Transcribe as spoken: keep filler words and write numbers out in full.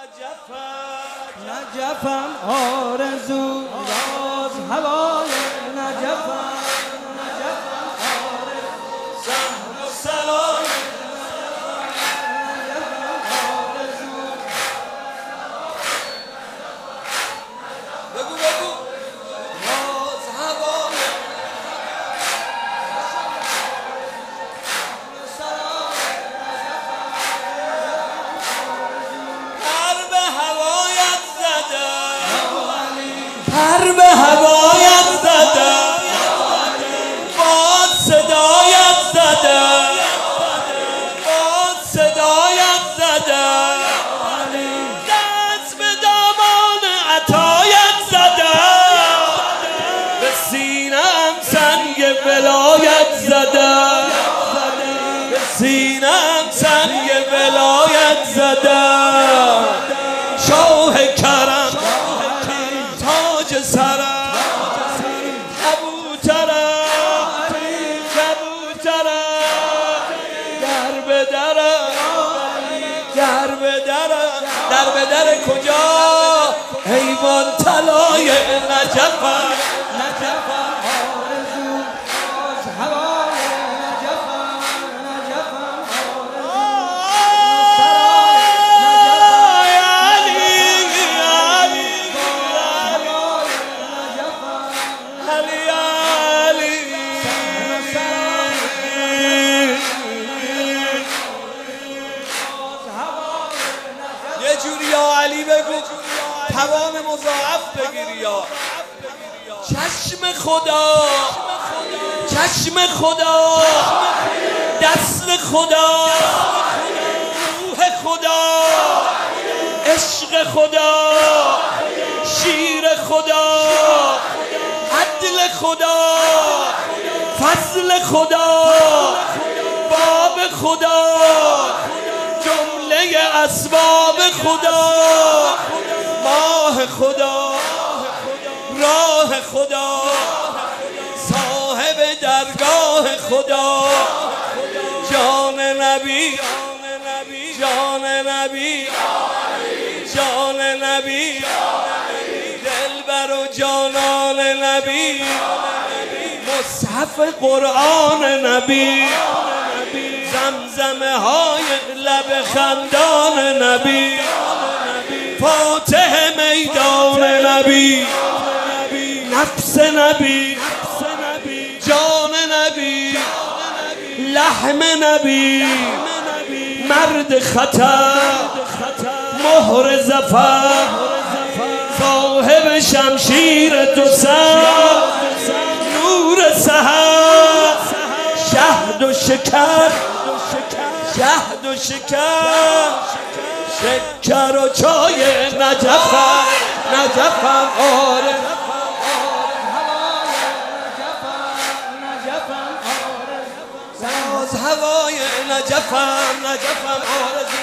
نجفم آرزو راز هوای نجفم نجفم آرزو سهر و سلام بگو بگو راز هوای پر به هوایت زدم پر به هوایت زدم باد صدایت زدم باد صدایت زدم دست به دامان عطایت زدم به سینه‌ام سنگ ولایت زدم به سینه‌ام سنگ ولایت زدم شاه کرم تاج سرم کبوترم کبوترم در به درم در به درم در به در کجا حیوان طلای نجفم نجفم آرزو راز هوای نجفم نجفم یه جوری یا علی بگو توام مضاعف بگیری یا چشم خدا چشم خدا دست خدا روح خدا عشق خدا شیر خدا عدل خدا فضل خدا باب خدا جمله اسباب خدا ماه خدا راه خدا صاحب درگاه خدا جان نبی جان نبی جان نبی دلبر و جانان نبی مصحف قرآن نبی زمزمه های لب خندان نبی فاتح میدان نبی نفس نبی جان نبی لحم نبی مرد خطر مهر ظفر صاحب شمشیر دو سر نور سحر شهد و شکر شهد و شکر شکر و چای نجفم نجفم آره راز هوای نجفم نجفم آرزو